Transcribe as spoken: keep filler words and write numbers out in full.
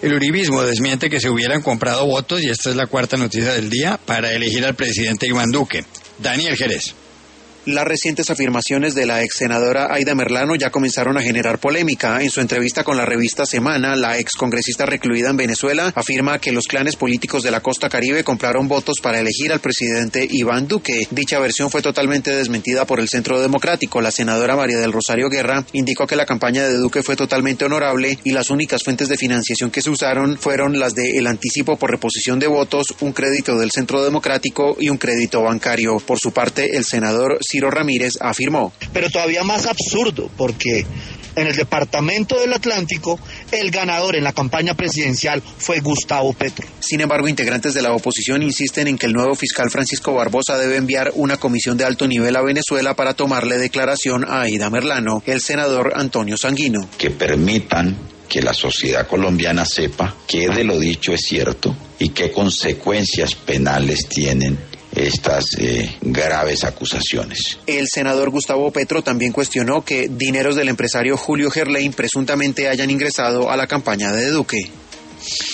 El uribismo desmiente que se hubieran comprado votos, y esta es la cuarta noticia del día, para elegir al presidente Iván Duque. Daniel Jerez. Las recientes afirmaciones de la ex senadora Aida Merlano ya comenzaron a generar polémica. En su entrevista con la revista Semana, la ex congresista recluida en Venezuela afirma que los clanes políticos de la costa caribe compraron votos para elegir al presidente Iván Duque. Dicha versión fue totalmente desmentida por el Centro Democrático. La senadora María del Rosario Guerra indicó que la campaña de Duque fue totalmente honorable y las únicas fuentes de financiación que se usaron fueron las de el anticipo por reposición de votos, un crédito del Centro Democrático y un crédito bancario. Por su parte, el senador Ciro Ramírez afirmó. Pero todavía más absurdo, porque en el departamento del Atlántico, el ganador en la campaña presidencial fue Gustavo Petro. Sin embargo, integrantes de la oposición insisten en que el nuevo fiscal Francisco Barbosa debe enviar una comisión de alto nivel a Venezuela para tomarle declaración a Aida Merlano. El senador Antonio Sanguino. Que permitan que la sociedad colombiana sepa que de lo dicho es cierto y qué consecuencias penales tienen estas eh, graves acusaciones. El senador Gustavo Petro también cuestionó que dineros del empresario Julio Gerlain presuntamente hayan ingresado a la campaña de Duque.